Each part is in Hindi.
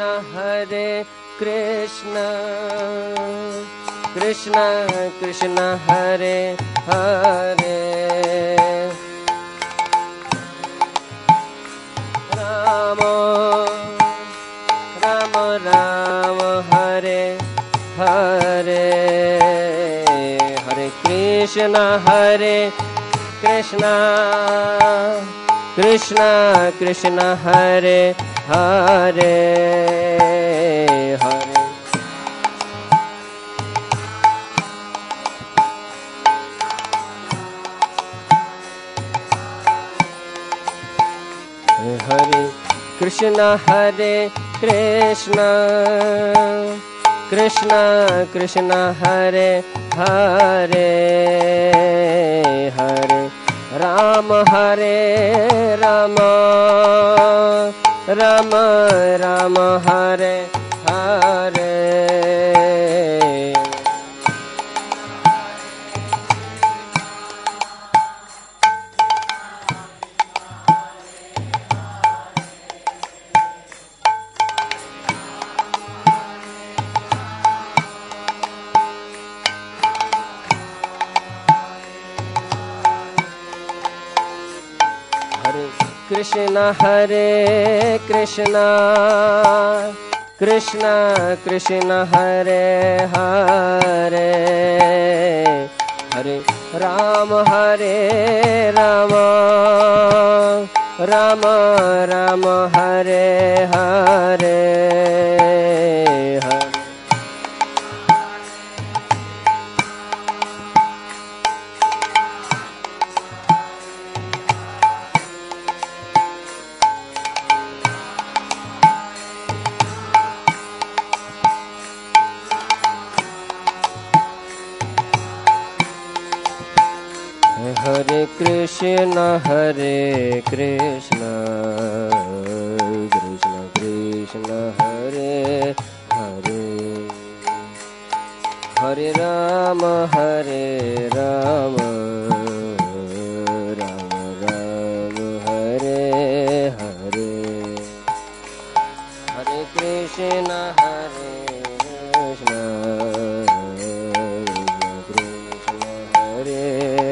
हरे कृष्ण कृष्ण कृष्ण हरे हरे राम राम राम हरे हरे हरे कृष्ण कृष्ण कृष्ण हरे हरे हरे हरे कृष्ण कृष्ण कृष्ण हरे हरे हरे राम राम राम हरे हरे कृष्ण कृष्ण कृष्ण हरे हरे हरे राम राम राम हरे हरे हरे कृष्ण कृष्ण कृष्ण हरे हरे हरे राम राम राम हरे हरे हरे कृष्ण कृष्ण हरे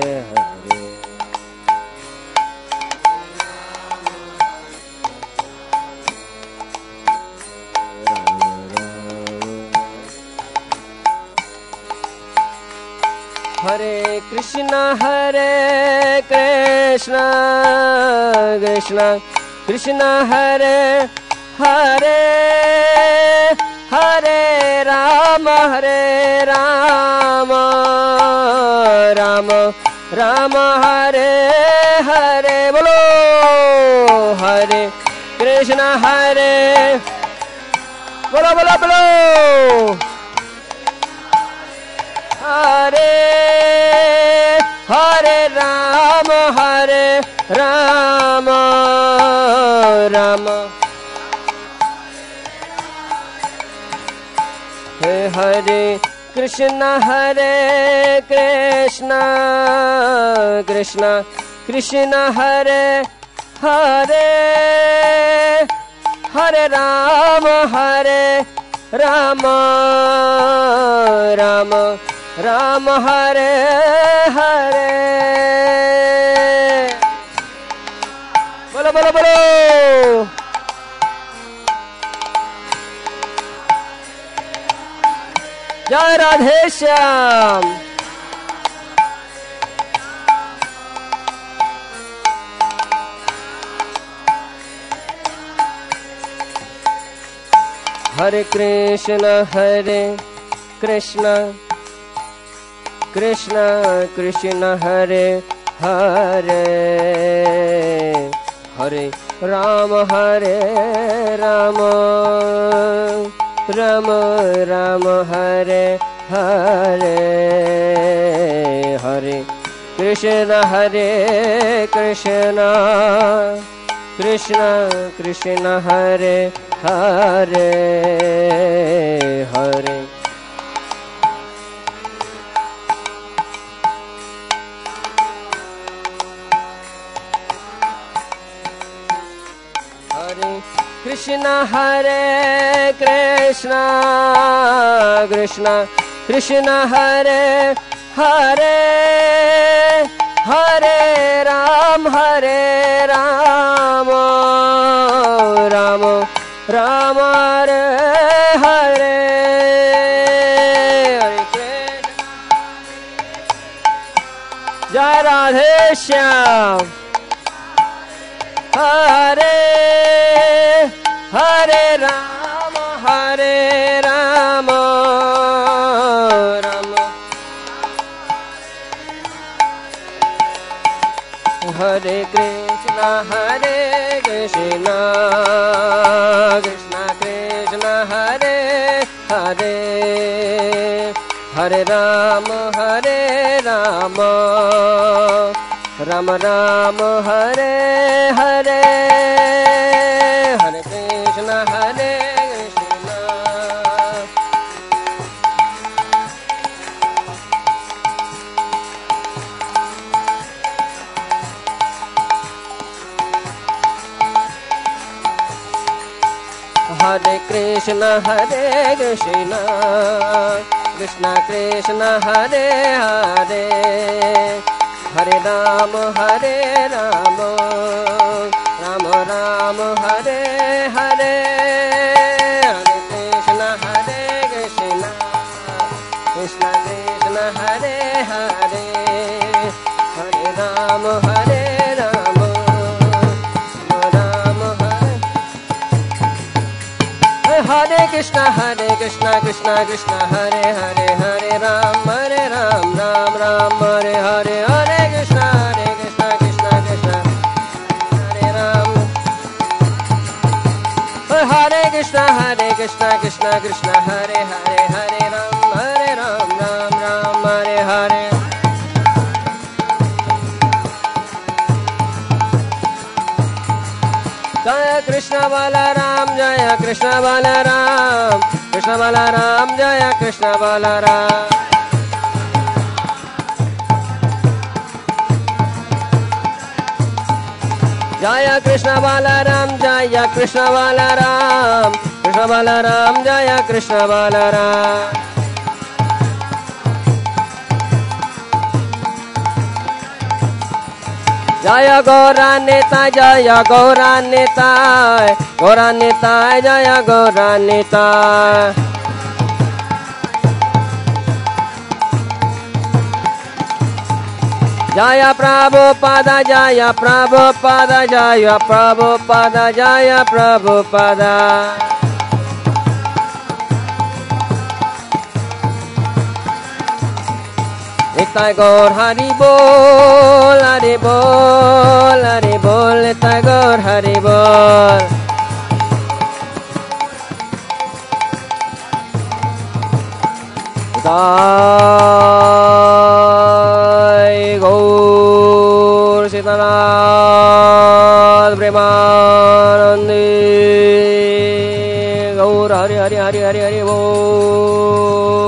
हरे कृष्ण कृष्ण कृष्ण हरे हरे हरे राम राम राम हरे हरे बोलो हरे कृष्ण बोलो बोलो बोलो हरे हरे राम राम हरे कृष्ण कृष्ण कृष्ण हरे हरे हरे राम राम हरे हरे बोलो बोलो बोलो जय राधे श्याम। हरे Krishna Krishna Krishna Hare Hare Hare Ram Ram Ram Hare Hare Hare Krishna Krishna Hare Hare Hare Krishna Krishna Krishna Krishna Hare Hare Hare Ram Ram Ram Hare Hare Hare Krishna Jai Radhe Shyam Hare Hare Ram Ram Hare Krishna Krishna Krishna Hare Hare Hare Ram Ram Ram Hare Hare Hare Krishna Krishna Hare Krishna Krishna Krishna Hare Hare Hare Ram Ram Ram Hare Hare Hare Krishna Krishna Krishna Hare Hare Hare Ram Ram Hare Krishna Krishna Krishna Hare Hare Hare Ram Ram Ram Hare Hare Hare Krishna Krishna Krishna Hare Ram Hare Krishna Krishna Hare Hare Hare Ram Ram Hare Hare Jaya Krishna Balaram Jaya Krishna Balaram Krishna Balaram Jaya Krishna Balaram Jaya Krishna Balaram Jaya Krishna Balaram Krishna Balaram Jaya Krishna Balaram Jaya Gauranita Jaya Gauranita Gauranita Jaya Gauranita Jaya Prabhupada Jaya Prabhupada Jaya Prabhupada Jaya Prabhupada Nitai Gaur Hari Bol Hari Bol Hari Bol Nitai Gaur Hari Bol Nitai Gaur Sitanath Premanandi Gaur Hari Hari Hari Hari Hari Bol